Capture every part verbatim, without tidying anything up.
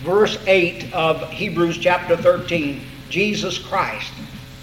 verse eight of Hebrews chapter thirteen, Jesus Christ.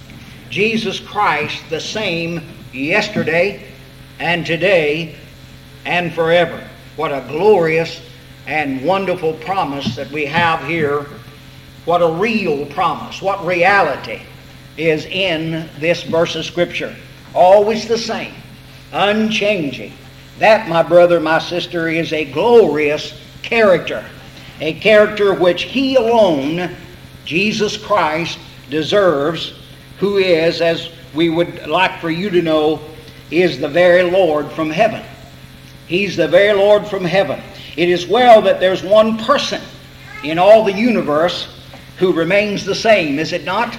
Jesus Christ the same yesterday and today and forever. What a glorious and wonderful promise that we have here. What a real promise. What reality is in this verse of Scripture. Always the same. Unchanging. That, my brother, my sister, is a glorious character. A character which He alone, Jesus Christ, deserves, who is, as we would like for you to know, is the very Lord from heaven. He's the very Lord from heaven. It is well that there's one person in all the universe who remains the same, is it not?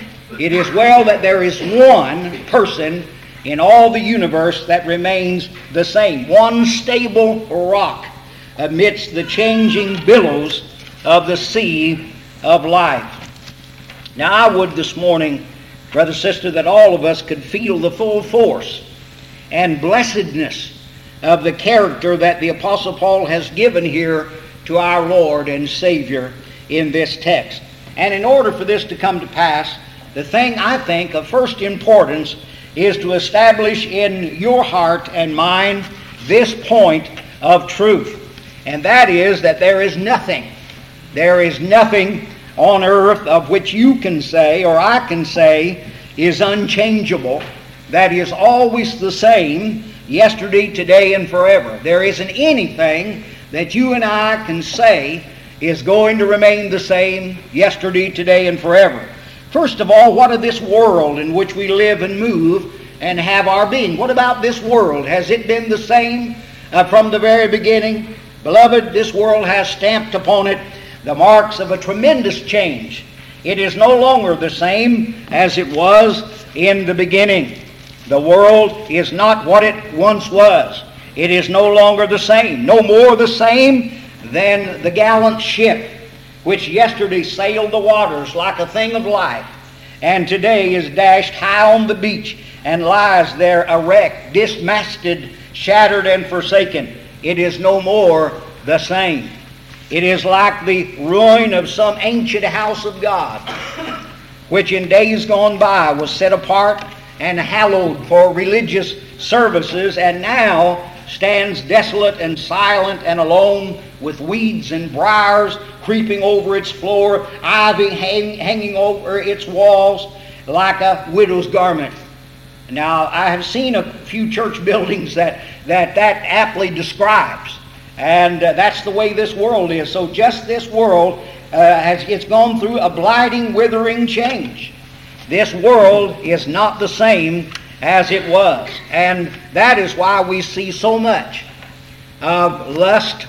It is well that there is one person in all the universe that remains the same. One stable rock amidst the changing billows of the sea of life. Now I would this morning, brother, sister, that all of us could feel the full force and blessedness of the character that the Apostle Paul has given here to our Lord and Savior in this text. And in order for this to come to pass, the thing I think of first importance is to establish in your heart and mind this point of truth. And that is that there is nothing, there is nothing on earth of which you can say, or I can say, is unchangeable, that is always the same, yesterday, today, and forever. There isn't anything that you and I can say is going to remain the same yesterday, today, and forever. First of all, what of this world in which we live and move and have our being? What about this world? Has it been the same uh, from the very beginning? Beloved, this world has stamped upon it the marks of a tremendous change. It is no longer the same as it was in the beginning. The world is not what it once was. It is no longer the same. No more the same than the gallant ship which yesterday sailed the waters like a thing of life, and today is dashed high on the beach and lies there a wreck, dismasted, shattered, and forsaken. It is no more the same. It is like the ruin of some ancient house of God, which in days gone by was set apart and hallowed for religious services, and now stands desolate and silent and alone, with weeds and briars creeping over its floor, ivy hang, hanging over its walls like a widow's garment. Now, I have seen a few church buildings that that, that aptly describes, and uh, that's the way this world is. So just this world, uh, has it's gone through a blighting, withering change. This world is not the same as it was, and that is why we see so much of lust,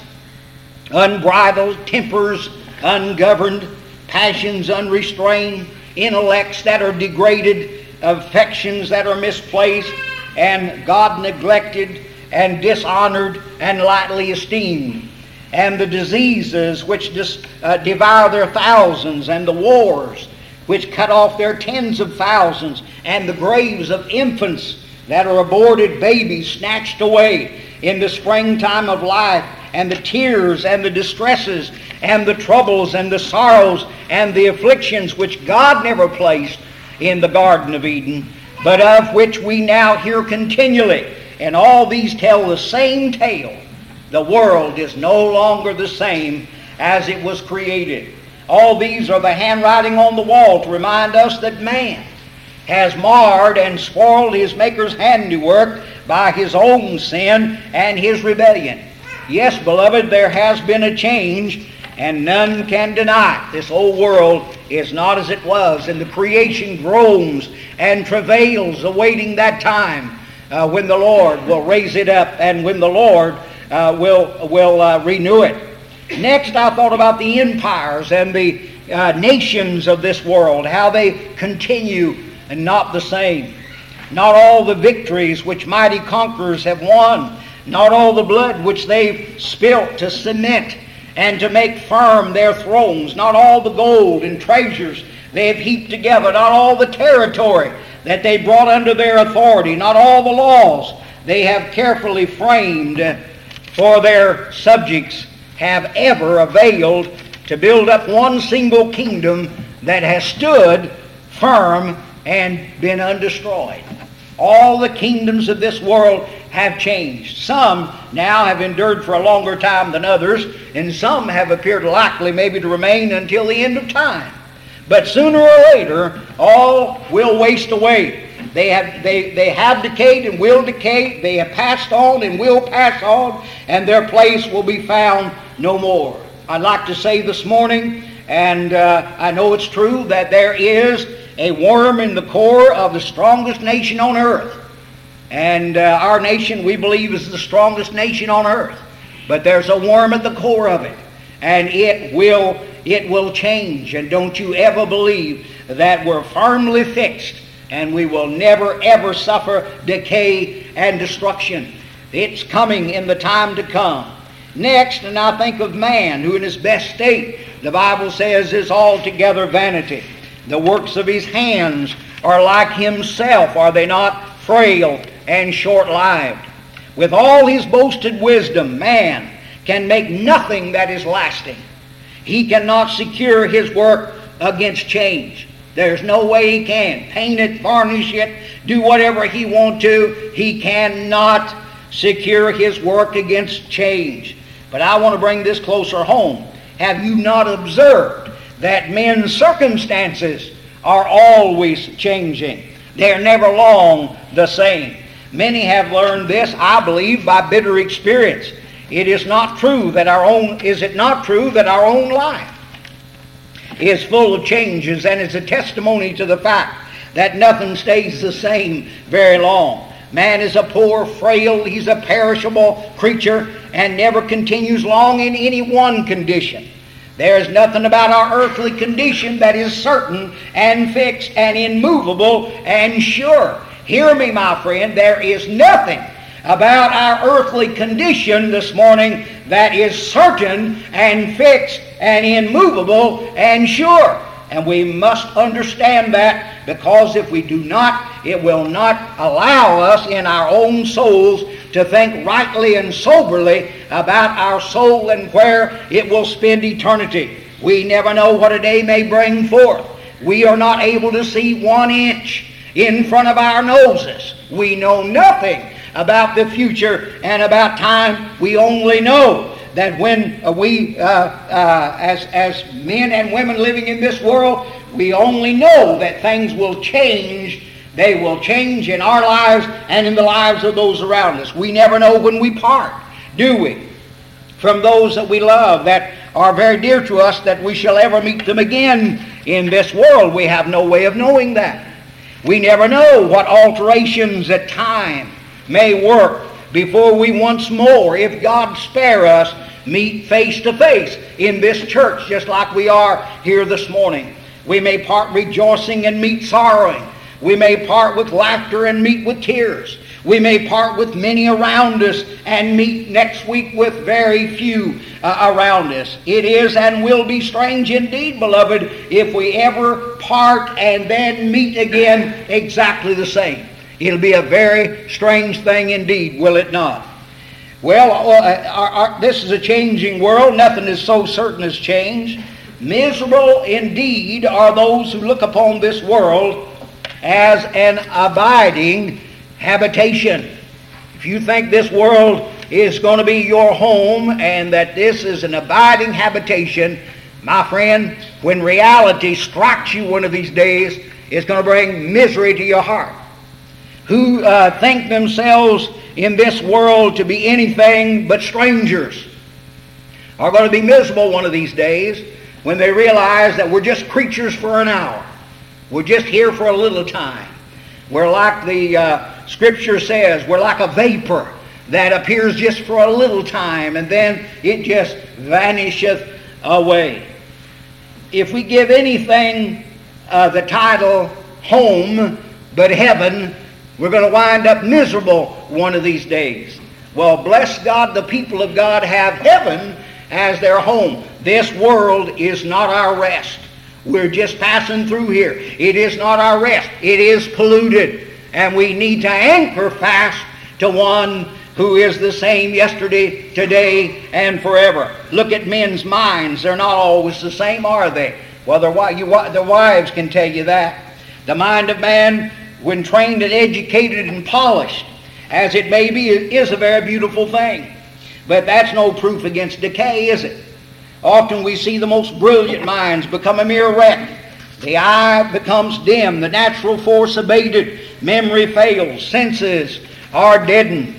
unbridled tempers, ungoverned passions, unrestrained intellects that are degraded, affections that are misplaced, and God neglected and dishonored and lightly esteemed, and the diseases which dis, uh, devour their thousands, and the wars which cut off their tens of thousands, and the graves of infants that are aborted babies snatched away in the springtime of life, and the tears and the distresses and the troubles and the sorrows and the afflictions which God never placed in the Garden of Eden, but of which we now hear continually. And all these tell the same tale. The world is no longer the same as it was created. All these are the handwriting on the wall to remind us that man has marred and spoiled his Maker's handiwork by his own sin and his rebellion. Yes, beloved, there has been a change, and none can deny it. This old world is not as it was, and the creation groans and travails awaiting that time uh, when the Lord will raise it up, and when the Lord uh, will, will uh, renew it. Next, I thought about the empires and the uh, nations of this world, how they continue and not the same. Not all the victories which mighty conquerors have won, not all the blood which they've spilt to cement and to make firm their thrones, not all the gold and treasures they have heaped together, not all the territory that they brought under their authority, not all the laws they have carefully framed for their subjects have ever availed to to build up one single kingdom that has stood firm and been undestroyed. All the kingdoms of this world have changed. Some now have endured for a longer time than others, and some have appeared likely maybe to remain until the end of time. But sooner or later, all will waste away. They have, they, they have decayed and will decay. They have passed on and will pass on, and their place will be found no more. I'd like to say this morning, and uh, I know it's true, that there is a worm in the core of the strongest nation on earth. And uh, our nation, we believe, is the strongest nation on earth. But there's a worm at the core of it, and it will, it will change. And don't you ever believe that we're firmly fixed and we will never ever suffer decay and destruction. It's coming in the time to come. Next, and I think of man, who in his best state, the Bible says, is altogether vanity. The works of his hands are like himself, are they not? Frail and short-lived. With all his boasted wisdom, man can make nothing that is lasting. He cannot secure his work against change. There's no way he can. Paint it, varnish it, do whatever he wants to. He cannot secure his work against change. But I want to bring this closer home. Have you not observed that men's circumstances are always changing? They're never long the same. Many have learned this, I believe, by bitter experience. It is not true that our own, is it not true that our own life is full of changes, and is a testimony to the fact that nothing stays the same very long. Man is a poor, frail, he's a perishable creature, and never continues long in any one condition. There is nothing about our earthly condition that is certain and fixed and immovable and sure. Hear me, my friend, there is nothing about our earthly condition this morning that is certain and fixed and immovable and sure. And we must understand that, because if we do not, it will not allow us in our own souls to think rightly and soberly about our soul and where it will spend eternity. We never know what a day may bring forth. We are not able to see one inch in front of our noses. We know nothing about the future and about time. We only know that when uh, we, uh, uh, as, as men and women living in this world, we only know that things will change. They will change in our lives and in the lives of those around us. We never know when we part, do we? From those that we love, that are very dear to us, that we shall ever meet them again in this world. We have no way of knowing that. We never know what alterations at time may work before we once more, if God spare us, meet face to face in this church, just like we are here this morning. We may part rejoicing and meet sorrowing. We may part with laughter and meet with tears. We may part with many around us and meet next week with very few uh, around us. It is and will be strange indeed, beloved, if we ever part and then meet again exactly the same. It'll be a very strange thing indeed, will it not? Well, uh, our, our, this is a changing world. Nothing is so certain as change. Miserable indeed are those who look upon this world as an abiding habitation. If you think this world is going to be your home and that this is an abiding habitation, my friend, when reality strikes you one of these days, it's going to bring misery to your heart. Who uh, think themselves in this world to be anything but strangers are going to be miserable one of these days when they realize that we're just creatures for an hour. We're just here for a little time. We're like the uh, Scripture says, we're like a vapor that appears just for a little time and then it just vanisheth away. If we give anything uh, the title home but heaven, we're going to wind up miserable one of these days. Well, bless God, the people of God have heaven as their home. This world is not our rest. We're just passing through here. It is not our rest. It is polluted. And we need to anchor fast to one who is the same yesterday, today, and forever. Look at men's minds. They're not always the same, are they? Well, their, their wives can tell you that. The mind of man, when trained and educated and polished, as it may be, is a very beautiful thing. But that's no proof against decay, is it? Often we see the most brilliant minds become a mere wreck. The eye becomes dim, the natural force abated, memory fails, senses are deadened.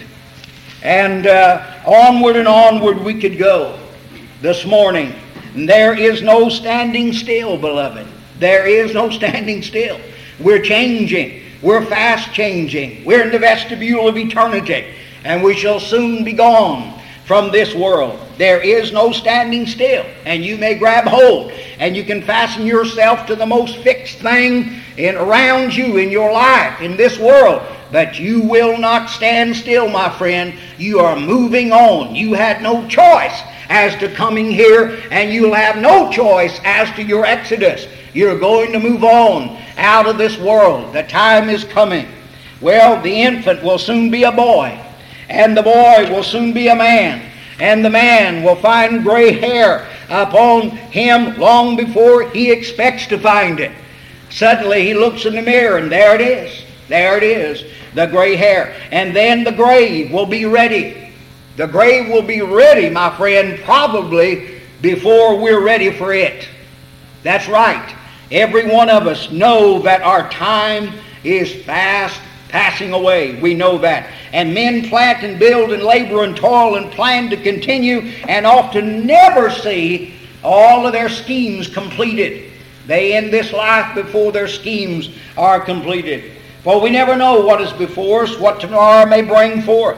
And uh, onward and onward we could go this morning. And there is no standing still, beloved. There is no standing still. We're changing. We're fast changing. We're in the vestibule of eternity. And we shall soon be gone from this world. There is no standing still. And you may grab hold and you can fasten yourself to the most fixed thing in around you in your life, in this world. But you will not stand still, my friend. You are moving on. You had no choice as to coming here, and you'll have no choice as to your exodus. You're going to move on out of this world. The time is coming. Well, the infant will soon be a boy, and the boy will soon be a man, and the man will find gray hair upon him long before he expects to find it. Suddenly he looks in the mirror, and there it is. There it is, the gray hair. And then the grave will be ready. The grave will be ready, my friend, probably before we're ready for it. That's right. Every one of us know that our time is fast passing away. We know that. And men plant and build and labor and toil and plan to continue and often never see all of their schemes completed. They end this life before their schemes are completed. For we never know what is before us, what tomorrow may bring forth.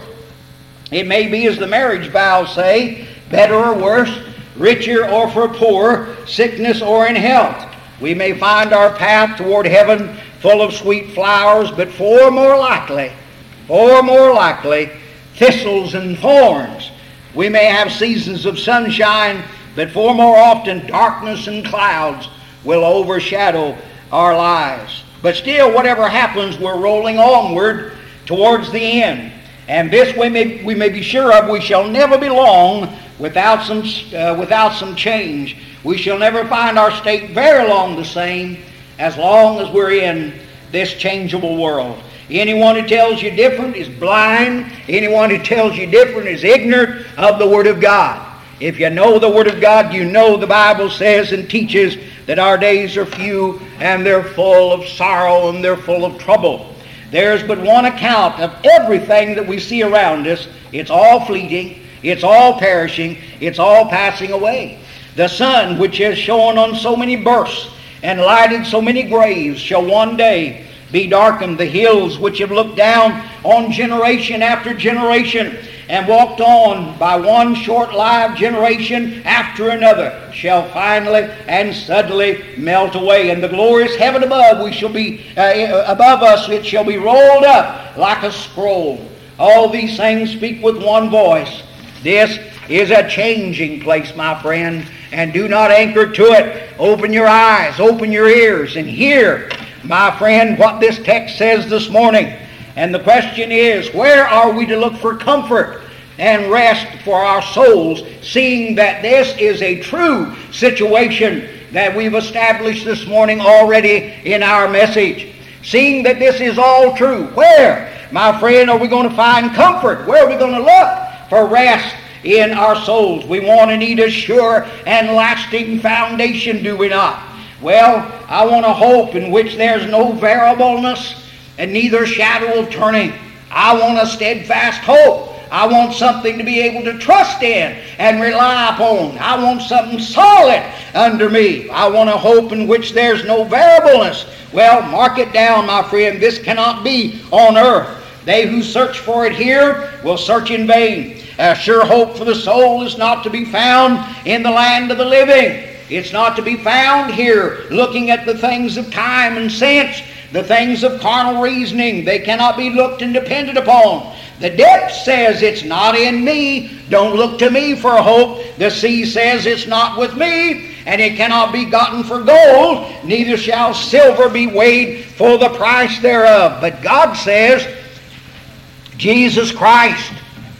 It may be, as the marriage vows say, better or worse, richer or for poor, sickness or in health. We may find our path toward heaven full of sweet flowers, but far more likely, far more likely, thistles and thorns. We may have seasons of sunshine, but far more often darkness and clouds will overshadow our lives. But still, whatever happens, we're rolling onward towards the end. And this we may, we may be sure of, we shall never be long without some, uh, without some change. We shall never find our state very long the same as long as we're in this changeable world. Anyone who tells you different is blind. Anyone who tells you different is ignorant of the Word of God. If you know the Word of God, you know the Bible says and teaches that our days are few and they're full of sorrow and they're full of trouble. There's but one account of everything that we see around us. It's all fleeting. It's all perishing. It's all passing away. The sun, which has shone on so many births and lighted so many graves, shall one day be darkened. The hills which have looked down on generation after generation and walked on by one short-lived generation after another shall finally and suddenly melt away. And the glorious heaven above, we shall be uh, above us, it shall be rolled up like a scroll. All these things speak with one voice. This is a changing place, my friend, and do not anchor to it. Open your eyes, open your ears, and hear, my friend, what this text says this morning. And the question is, where are we to look for comfort and rest for our souls, seeing that this is a true situation that we've established this morning already in our message? Seeing that this is all true, where, my friend, are we going to find comfort? Where are we going to look for rest in our souls? We want and need a sure and lasting foundation, do we not? Well, I want a hope in which there's no variableness and neither shadow of turning. I want a steadfast hope. I want something to be able to trust in and rely upon. I want something solid under me. I want a hope in which there's no variableness. Well, mark it down, my friend. This cannot be on earth. They who search for it here will search in vain. A sure hope for the soul is not to be found in the land of the living. It's not to be found here looking at the things of time and sense, the things of carnal reasoning. They cannot be looked and depended upon. The depth says it's not in me. Don't look to me for hope. The sea says it's not with me, and it cannot be gotten for gold, neither shall silver be weighed for the price thereof. But God says, Jesus Christ,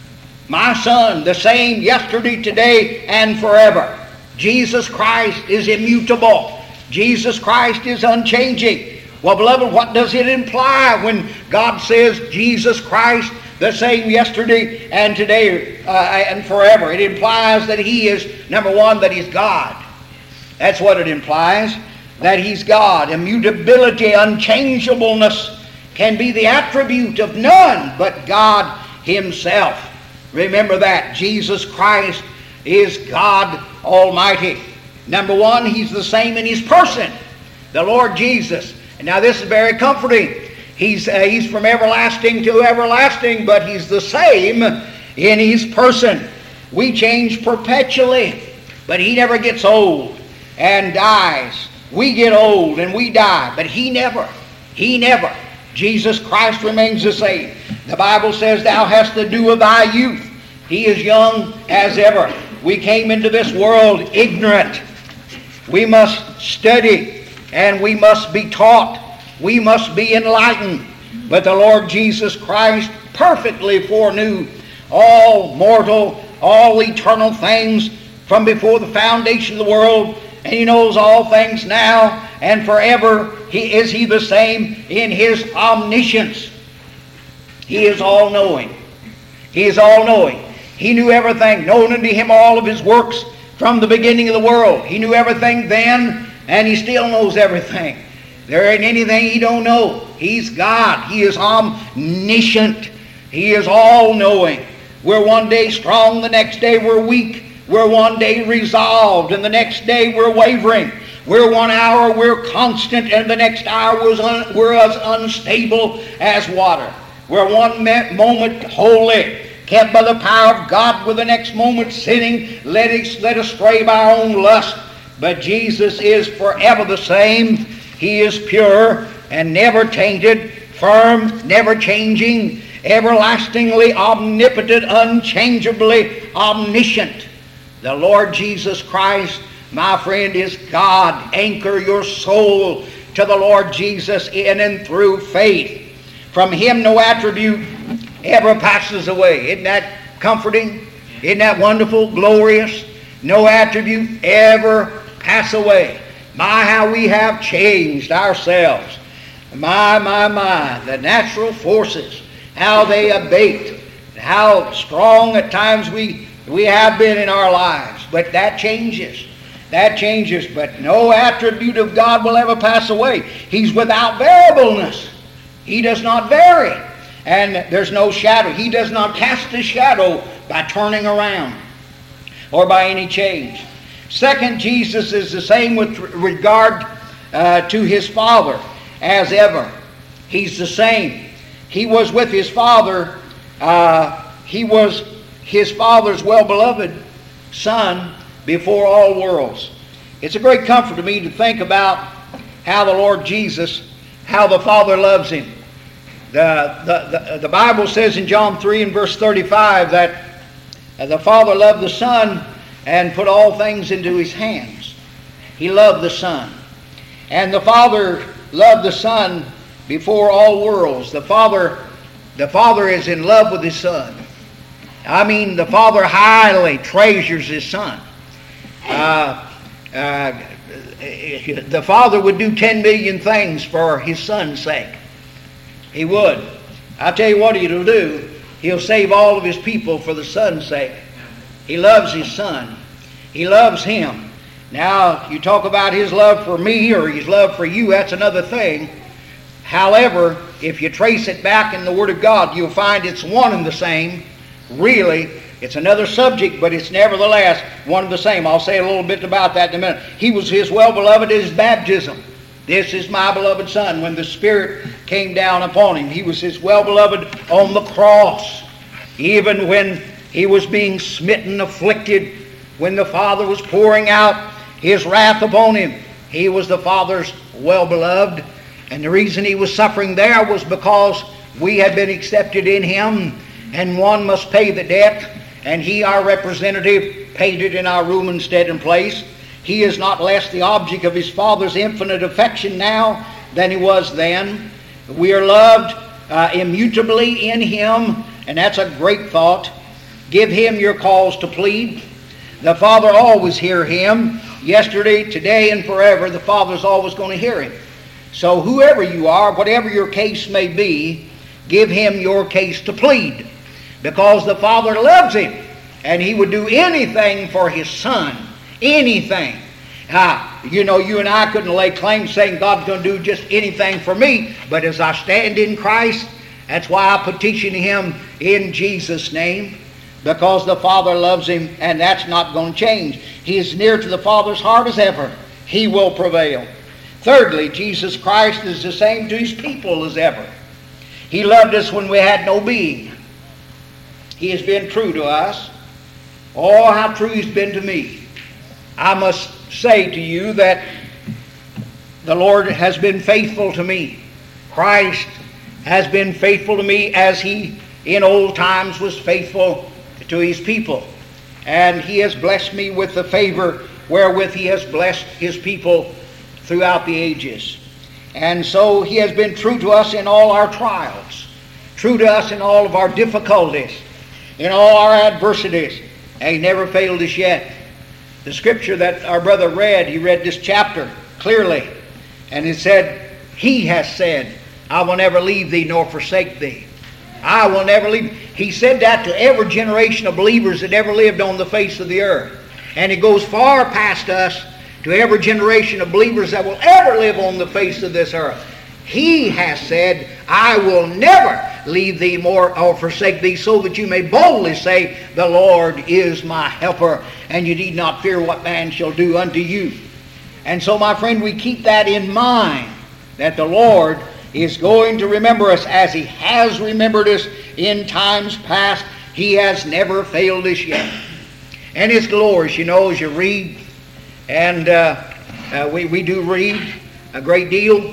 My son, the same yesterday, today, and forever. Jesus Christ is immutable. Jesus Christ is unchanging. Well, beloved, what does it imply when God says Jesus Christ, the same yesterday and today uh, and forever? It implies that He is, number one, that He's God. That's what it implies, that He's God. Immutability, unchangeableness can be the attribute of none but God Himself. Remember that. Jesus Christ is God Almighty. Number one, He's the same in His person, the Lord Jesus. And now this is very comforting. He's, uh, he's from everlasting to everlasting, but He's the same in His person. We change perpetually, but He never gets old and dies. We get old and we die, but He never. He never. Jesus Christ remains the same. The Bible says, Thou hast the dew of thy youth. He is young as ever. We came into this world ignorant. We must study and we must be taught. We must be enlightened. But the Lord Jesus Christ perfectly foreknew all mortal, all eternal things from before the foundation of the world. And He knows all things now and forever. He is He the same in His omniscience. He is all-knowing. He is all-knowing. He knew everything. Known unto Him all of His works from the beginning of the world. He knew everything then, and He still knows everything. There ain't anything He don't know. He's God. He is omniscient. He is all-knowing. We're one day strong, the next day we're weak. We're one day resolved, and the next day we're wavering. We're one hour we're constant, and the next hour we're, un- we're as unstable as water. We're one me- moment holy, kept by the power of God, with the next moment sinning, led, led astray by our own lust. But Jesus is forever the same. He is pure and never tainted, firm, never changing, everlastingly omnipotent, unchangeably omniscient. The Lord Jesus Christ, my friend, is God. Anchor your soul to the Lord Jesus in and through faith. From Him no attribute ever passes away. Isn't that comforting? Isn't that wonderful, glorious? No attribute ever pass away. My, how we have changed ourselves. My, my, my, the natural forces, how they abate, how strong at times we, we have been in our lives. But that changes. That changes. But no attribute of God will ever pass away. He's without variableness. He does not vary. And there's no shadow. He does not cast a shadow by turning around or by any change. Second, Jesus is the same with regard uh, to His Father as ever. He's the same. He was with His Father. Uh, he was His Father's well-beloved Son before all worlds. It's a great comfort to me to think about how the Lord Jesus, how the Father loves Him. The, the, the, the Bible says in John three and verse thirty-five that the Father loved the Son and put all things into His hands. He loved the Son. And the Father loved the Son before all worlds. The Father, the Father is in love with His Son. I mean, the Father highly treasures His Son. Uh, uh, the Father would do ten million things for His Son's sake. He would. I'll tell you what He'll do. He'll save all of His people for the Son's sake. He loves His Son. He loves Him. Now, you talk about His love for me or His love for you, that's another thing. However, if you trace it back in the Word of God, you'll find it's one and the same. Really, it's another subject, but it's nevertheless one and the same. I'll say a little bit about that in a minute. He was His well-beloved at His baptism. This is my beloved Son. When the Spirit came down upon Him, He was His well-beloved on the cross. Even when He was being smitten, afflicted, when the Father was pouring out His wrath upon Him, He was the Father's well-beloved. And the reason He was suffering there was because we had been accepted in Him, and one must pay the debt, and He, our representative, paid it in our room and stead and place. He is not less the object of His Father's infinite affection now than He was then. We are loved uh, immutably in Him, and that's a great thought. Give Him your cause to plead. The Father always hear him. Yesterday, today, and forever, the Father's always going to hear him. So whoever you are, whatever your case may be, give Him your case to plead. Because the Father loves him, and He would do anything for His Son. Anything. Uh, you know, you and I couldn't lay claim saying God's going to do just anything for me. But as I stand in Christ, that's why I petition Him in Jesus' name. Because the Father loves him, and that's not going to change. He is near to the Father's heart as ever. He will prevail. Thirdly, Jesus Christ is the same to His people as ever. He loved us when we had no being. He has been true to us. Oh, how true He's been to me. I must say to you that the Lord has been faithful to me. Christ has been faithful to me as He in old times was faithful to His people. And He has blessed me with the favor wherewith He has blessed His people throughout the ages. And so He has been true to us in all our trials, true to us in all of our difficulties, in all our adversities. And He never failed us yet. The scripture that our brother read, he read this chapter clearly, and it said, He has said, I will never leave thee nor forsake thee. I will never leave. He said that to every generation of believers that ever lived on the face of the earth. And it goes far past us to every generation of believers that will ever live on the face of this earth. He has said, I will never leave thee more or forsake thee, so that you may boldly say, the Lord is my helper, and you need not fear what man shall do unto you. And so, my friend, we keep that in mind, that the Lord is going to remember us as He has remembered us in times past. He has never failed us yet. And it's glorious, you know, as you read, and uh, uh, we, we do read a great deal,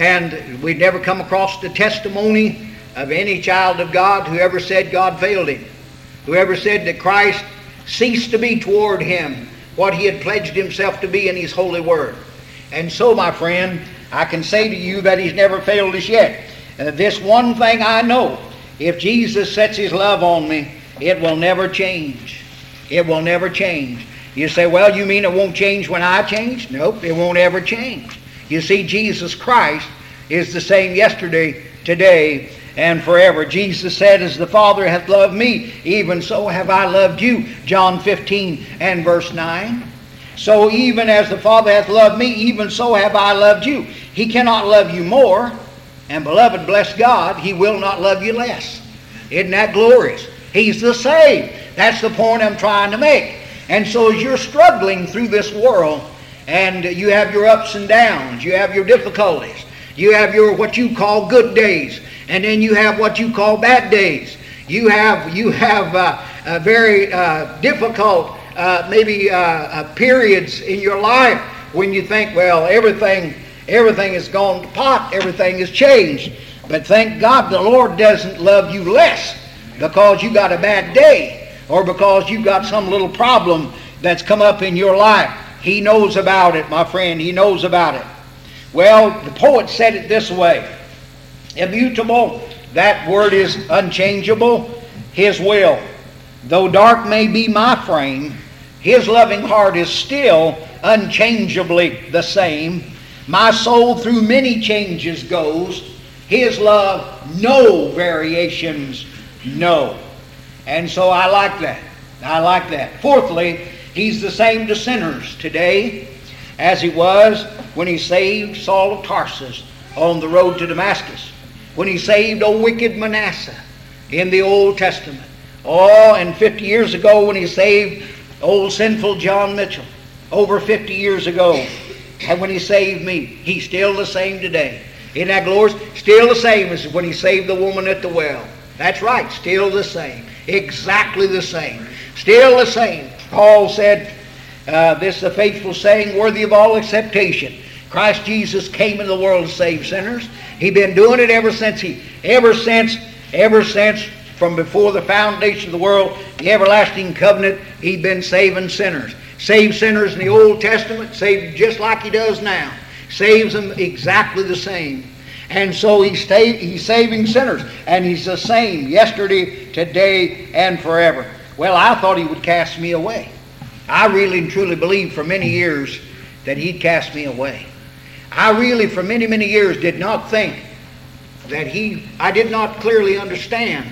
and we've never come across the testimony of any child of God who ever said God failed him, whoever said that Christ ceased to be toward him what He had pledged Himself to be in His holy word. And so, my friend, I can say to you that He's never failed us yet. Uh, this one thing I know, if Jesus sets His love on me, it will never change. It will never change. You say, well, you mean it won't change when I change? Nope, it won't ever change. You see, Jesus Christ is the same yesterday, today, and forever. Jesus said, as the Father hath loved me, even so have I loved you. John fifteen and verse nine. So even as the Father hath loved me, even so have I loved you. He cannot love you more. And beloved, bless God, He will not love you less. Isn't that glorious? He's the same. That's the point I'm trying to make. And so as you're struggling through this world, and you have your ups and downs, you have your difficulties, you have your what you call good days, and then you have what you call bad days. You have you have uh, a very uh, difficult uh, maybe uh, uh, periods in your life when you think, well, everything everything has gone to pot, everything has changed. But thank God the Lord doesn't love you less because you got a bad day or because you got some little problem that's come up in your life. He knows about it, my friend. He knows about it. Well, the poet said it this way. Immutable, that word is unchangeable. His will, though dark may be my frame, His loving heart is still unchangeably the same. My soul through many changes goes. His love no variations know. And so I like that. I like that. Fourthly, He's the same to sinners today as He was when He saved Saul of Tarsus on the road to Damascus, when He saved old wicked Manasseh in the Old Testament. Oh, and fifty years ago when He saved old sinful John Mitchell, over fifty years ago, and when He saved me, He's still the same today. Isn't that glorious? Still the same as when He saved the woman at the well. That's right, still the same. Exactly the same. Still the same. Paul said, uh, this is a faithful saying, worthy of all acceptation. Christ Jesus came into the world to save sinners. He's been doing it ever since he, ever since, ever since, from before the foundation of the world, the everlasting covenant, He'd been saving sinners. Saved sinners in the Old Testament, saved just like He does now. Saves them exactly the same. And so he's, he's saving sinners. And He's the same yesterday, today, and forever. Well, I thought He would cast me away. I really and truly believed for many years that He'd cast me away. I really for many, many years did not think that He, I did not clearly understand,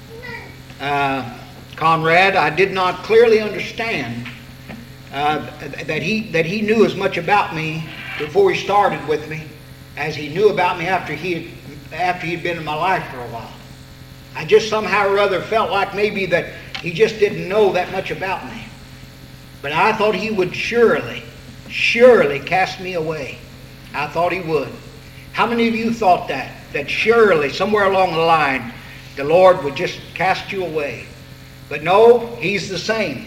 uh, Conrad, I did not clearly understand uh, that he that he knew as much about me before He started with me as He knew about me after he had, after he'd been in my life for a while. I just somehow or other felt like maybe that He just didn't know that much about me. But I thought He would surely, surely cast me away. I thought He would. How many of you thought that? That surely, somewhere along the line, the Lord would just cast you away. But no, He's the same.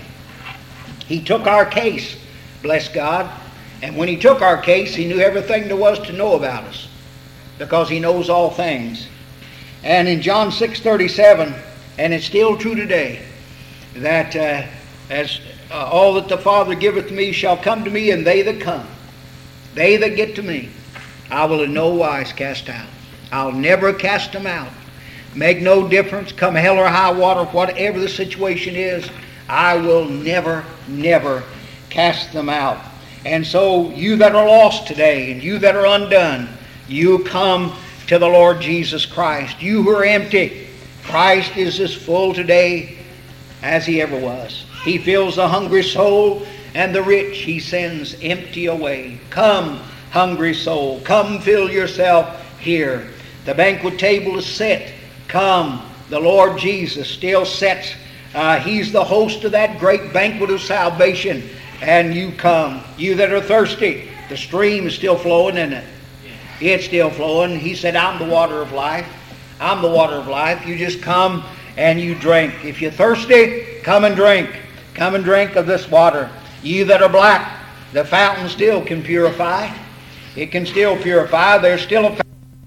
He took our case, bless God. And when He took our case, He knew everything there was to know about us, because He knows all things. And in John six thirty-seven, and it's still true today, that uh, as uh, all that the Father giveth me shall come to me, and they that come, they that get to me, I will in no wise cast out. I'll never cast them out. Make no difference, come hell or high water, whatever the situation is, I will never, never cast them out. And so you that are lost today, and you that are undone, you come to the Lord Jesus Christ. You who are empty, Christ is as full today as He ever was. He fills the hungry soul, and the rich He sends empty away. Come, hungry soul, come fill yourself here. The banquet table is set. Come, the Lord Jesus still sets. Uh, he's the host of that great banquet of salvation. And you come. You that are thirsty, the stream is still flowing, isn't it? It's still flowing. He said, I'm the water of life. I'm the water of life. You just come and you drink. If you're thirsty, come and drink. Come and drink of this water. You that are black, the fountain still can purify. It can still purify. There's still a fountain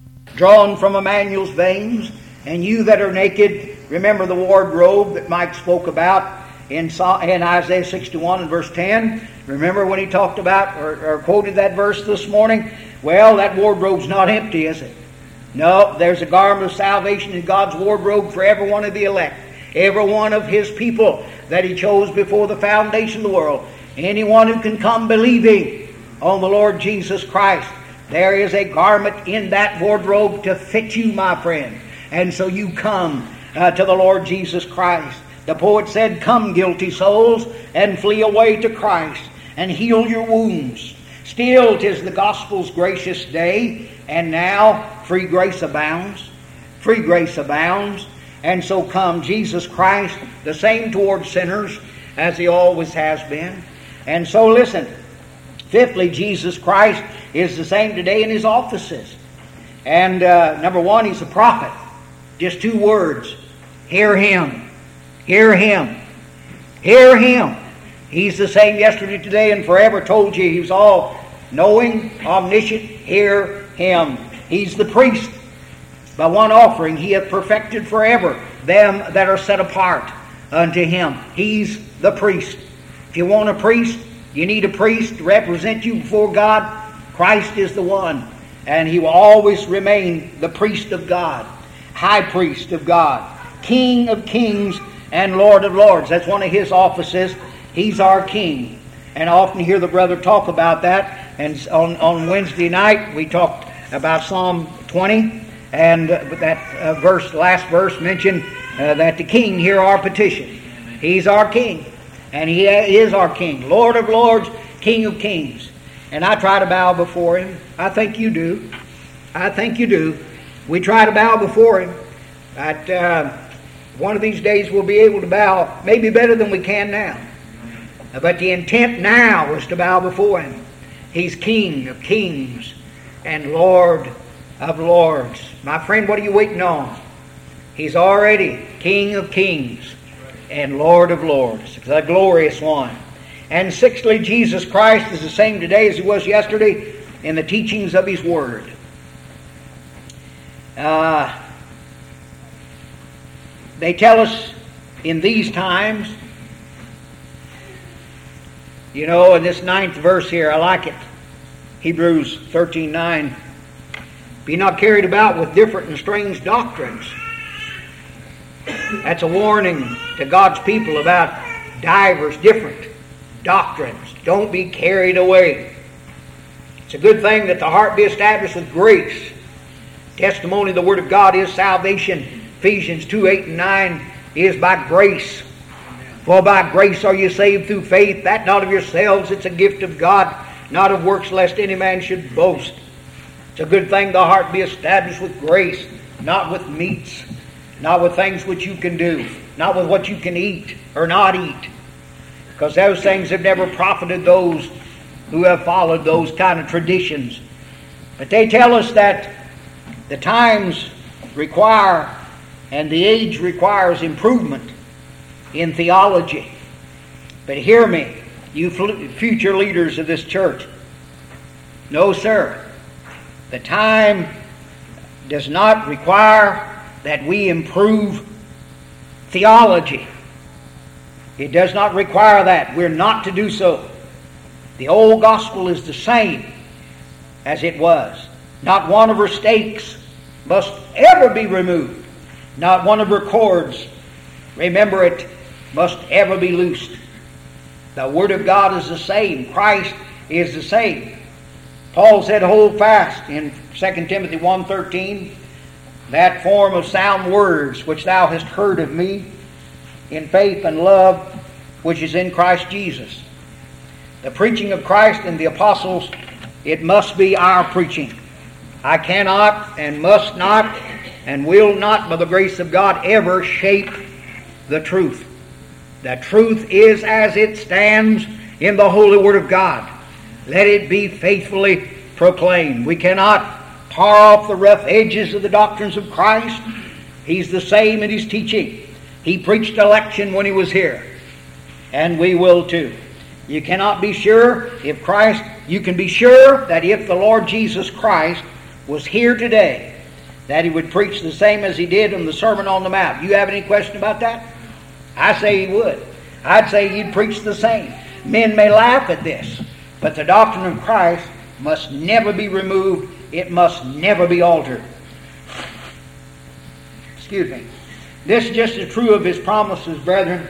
drawn from Emmanuel's veins. And you that are naked, remember the wardrobe that Mike spoke about in, in Isaiah sixty-one and verse ten. Remember when he talked about or, or quoted that verse this morning? Well, that wardrobe's not empty, is it? No, there's a garment of salvation in God's wardrobe for every one of the elect. Every one of His people that He chose before the foundation of the world. Anyone who can come believing on the Lord Jesus Christ. There is a garment in that wardrobe to fit you, my friend. And so you come uh, to the Lord Jesus Christ. The poet said, come, guilty souls, and flee away to Christ, and heal your wounds. Still, 'tis the gospel's gracious day, and now free grace abounds. Free grace abounds. And so come, Jesus Christ, the same toward sinners as He always has been. And so listen, fifthly, Jesus Christ is the same today in His offices. And uh, number one, He's a prophet. Just two words. Hear Him. Hear Him. Hear Him. He's the same yesterday, today, and forever. Told you He's all knowing, omniscient. Hear Him. He's the priest. By one offering He hath perfected forever them that are set apart unto Him. He's the priest. If you want a priest, you need a priest to represent you before God. Christ is the one. And He will always remain the priest of God. High priest of God. King of kings and Lord of lords. That's one of His offices. He's our King. And I often hear the brother talk about that. And on, on Wednesday night we talked about Psalm twenty. And uh, that uh, verse, last verse mentioned uh, that the King hear our petition. He's our King. And He is our King. Lord of lords, King of kings. And I try to bow before Him. I think you do. I think you do. We try to bow before Him. But uh, one of these days we'll be able to bow maybe better than we can now. But the intent now is to bow before Him. He's King of kings and Lord of lords. My friend, what are you waiting on? He's already King of kings and Lord of lords. The glorious one. And sixthly, Jesus Christ is the same today as He was yesterday in the teachings of His Word. Uh, they tell us in these times, you know, in this ninth verse here, I like it. Hebrews thirteen nine. Be not carried about with different and strange doctrines. That's a warning to God's people about divers different doctrines. Don't be carried away. It's a good thing that the heart be established with grace. Testimony of the Word of God is salvation. Ephesians two, eight and nine is by grace. For by grace are you saved through faith, that not of yourselves, it's a gift of God, not of works, lest any man should boast. It's a good thing the heart be established with grace, not with meats, not with things which you can do, not with what you can eat or not eat. Because those things have never profited those who have followed those kind of traditions. But they tell us that the times require and the age requires improvement in theology. But hear me, you future leaders of this church. No, sir. The time does not require that we improve theology. It does not require that. We're not to do so. The old gospel is the same as it was. Not one of her stakes must ever be removed. Not one of her cords, remember it, must ever be loosed. The Word of God is the same. Christ is the same. Paul said, hold fast in Second Timothy one thirteen, that form of sound words which thou hast heard of me in faith and love which is in Christ Jesus. The preaching of Christ and the apostles, it must be our preaching. I cannot and must not and will not, by the grace of God, ever shape the truth. The truth is as it stands in the Holy Word of God. Let it be faithfully proclaimed. We cannot tar off the rough edges of the doctrines of Christ. He's the same in His teaching. He preached election when He was here. And we will too. You cannot be sure if Christ, you can be sure that if the Lord Jesus Christ was here today, that He would preach the same as He did in the Sermon on the Mount. You have any question about that? I say He would. I'd say He'd preach the same. Men may laugh at this, but the doctrine of Christ must never be removed. It must never be altered. Excuse me. This is just as true of His promises, brethren,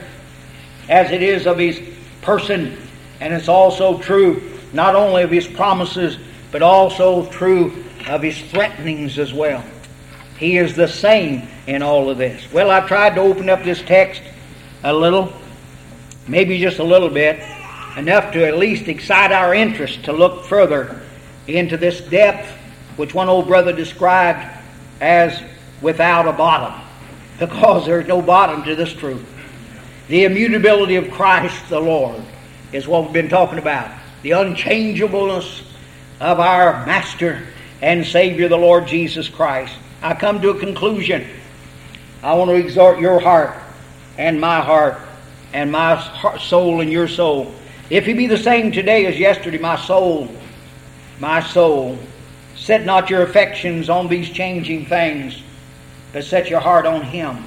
as it is of His person. And it's also true not only of His promises, but also true of His threatenings as well. He is the same in all of this. Well, I've tried to open up this text a little, maybe just a little bit, enough to at least excite our interest to look further into this depth which one old brother described as without a bottom, because there's no bottom to this truth. The immutability of Christ the Lord is what we've been talking about. The unchangeableness of our Master and Savior, the Lord Jesus Christ. I come to a conclusion. I want to exhort your heart and my heart and my heart, soul and your soul. If He be the same today as yesterday, my soul, my soul, set not your affections on these changing things, but set your heart on Him.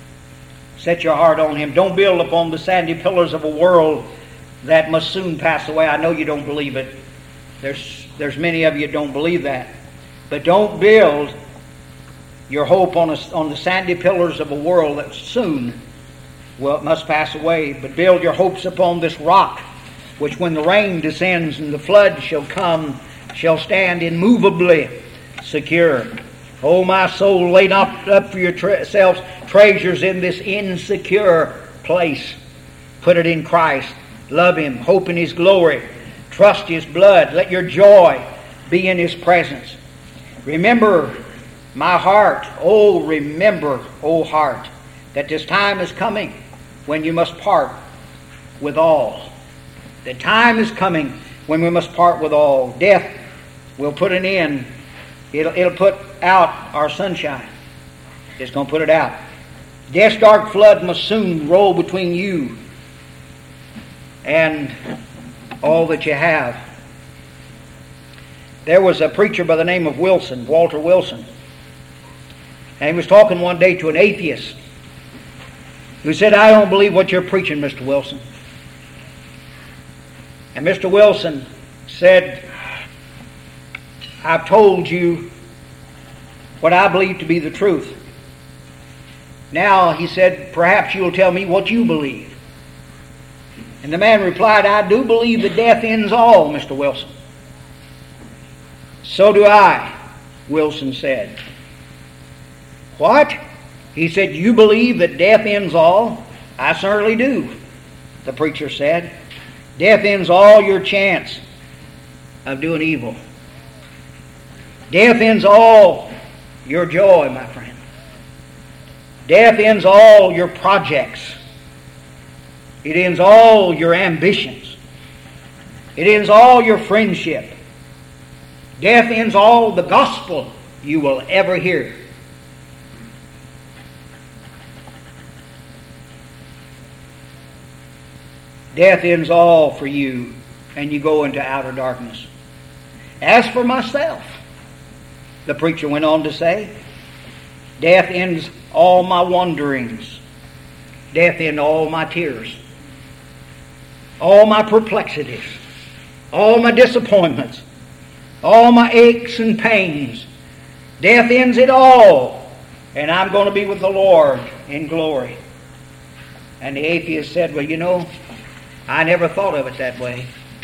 Set your heart on Him. Don't build upon the sandy pillars of a world that must soon pass away. I know you don't believe it. There's, there's many of you that don't believe that. But don't build your hope on, a, on the sandy pillars of a world that soon well, it must pass away. But build your hopes upon this rock, which when the rain descends and the flood shall come, shall stand immovably secure. O my soul, lay not up for yourselves treasures in this insecure place. Put it in Christ. Love Him. Hope in His glory. Trust His blood. Let your joy be in His presence. Remember, my heart, oh, remember, oh heart, that this time is coming when you must part with all. The time is coming when we must part with all. Death will put an end. It'll, it'll put out our sunshine. It's going to put it out. Death's dark flood must soon roll between you and all that you have. There was a preacher by the name of Wilson, Walter Wilson, and he was talking one day to an atheist who said, I don't believe what you're preaching, Mister Wilson. And Mister Wilson said, I've told you what I believe to be the truth. Now, he said, perhaps you'll tell me what you believe. And the man replied, I do believe that death ends all, Mister Wilson. So do I, Wilson said. What? He said, you believe that death ends all? I certainly do, the preacher said. Death ends all your chance of doing evil. Death ends all your joy, my friend. Death ends all your projects. It ends all your ambitions. It ends all your friendship. Death ends all the gospel you will ever hear. Death ends all for you, and you go into outer darkness. As for myself, the preacher went on to say, death ends all my wanderings. Death ends all my tears. All my perplexities. All my disappointments. All my aches and pains. Death ends it all. And I'm going to be with the Lord in glory. And the atheist said, well, you know, I never thought of it that way.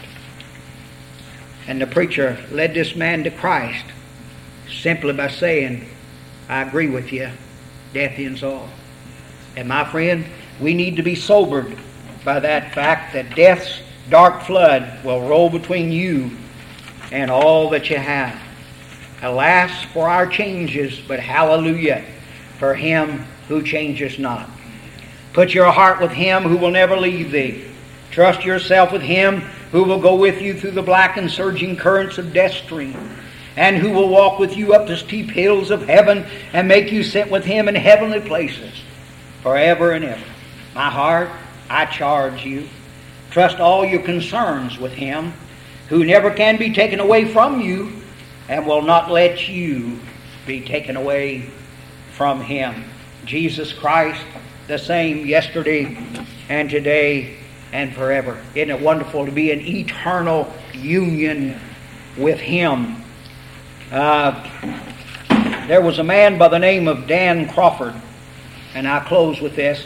And the preacher led this man to Christ simply by saying, I agree with you. Death ends all. And my friend, we need to be sobered by that fact that death's dark flood will roll between you and all that you have. Alas for our changes, but hallelujah for Him who changes not. Put your heart with Him who will never leave thee. Trust yourself with Him who will go with you through the black and surging currents of death's stream, and who will walk with you up the steep hills of heaven and make you sit with Him in heavenly places forever and ever. My heart, I charge you, trust all your concerns with Him who never can be taken away from you and will not let you be taken away from Him. Jesus Christ, the same yesterday and today and forever. Isn't it wonderful to be in eternal union with Him? Uh, there was a man by the name of Dan Crawford, and I close with this.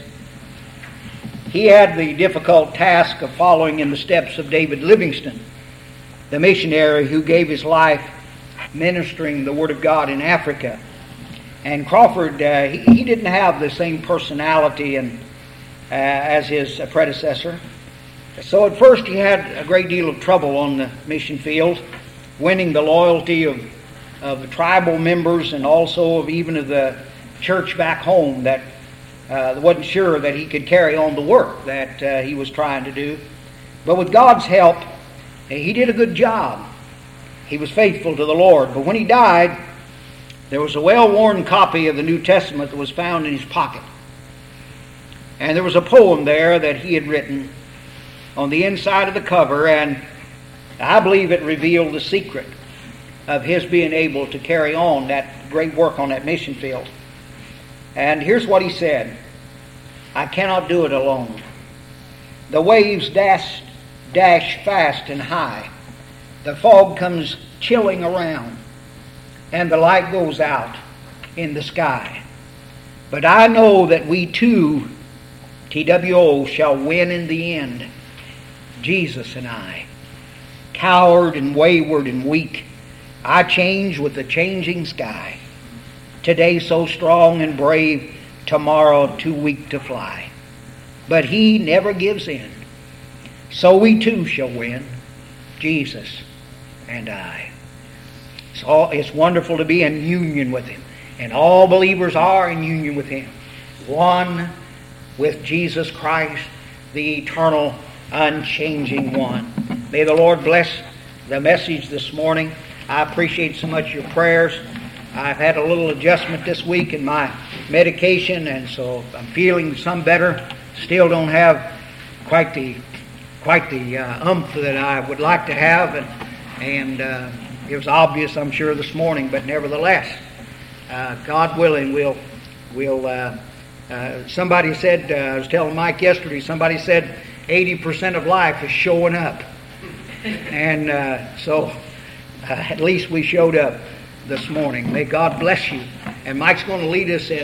He had the difficult task of following in the steps of David Livingstone, the missionary who gave his life ministering the Word of God in Africa. And Crawford, uh, he, he didn't have the same personality and, uh, as his uh, predecessor. So at first he had a great deal of trouble on the mission field, winning the loyalty of, of the tribal members and also of even of the church back home that uh, wasn't sure that he could carry on the work that uh, he was trying to do. But with God's help, he did a good job. He was faithful to the Lord. But when he died, there was a well-worn copy of the New Testament that was found in his pocket. And there was a poem there that he had written on the inside of the cover, and I believe it revealed the secret of his being able to carry on that great work on that mission field. And here's what he said: I cannot do it alone. The waves dash, dash fast and high. The fog comes chilling around, and the light goes out in the sky. But I know that we too, T W O, shall win in the end. Jesus and I, coward and wayward and weak, I change with the changing sky. Today so strong and brave, tomorrow too weak to fly. But He never gives in. So we too shall win, Jesus and I. It's, all, it's wonderful to be in union with Him. And all believers are in union with Him. One with Jesus Christ, the eternal, unchanging one. May the Lord bless the message this morning. I appreciate so much your prayers. I've had a little adjustment this week in my medication, and so I'm feeling some better. Still don't have quite the quite the uh, umph that I would like to have, and and uh, it was obvious, I'm sure, this morning. But nevertheless, uh, God willing, we'll we'll. Uh, uh, somebody said, uh, I was telling Mike yesterday. Somebody said eighty percent of life is showing up, and uh, so uh, at least we showed up this morning. May God bless you. And Mike's going to lead us in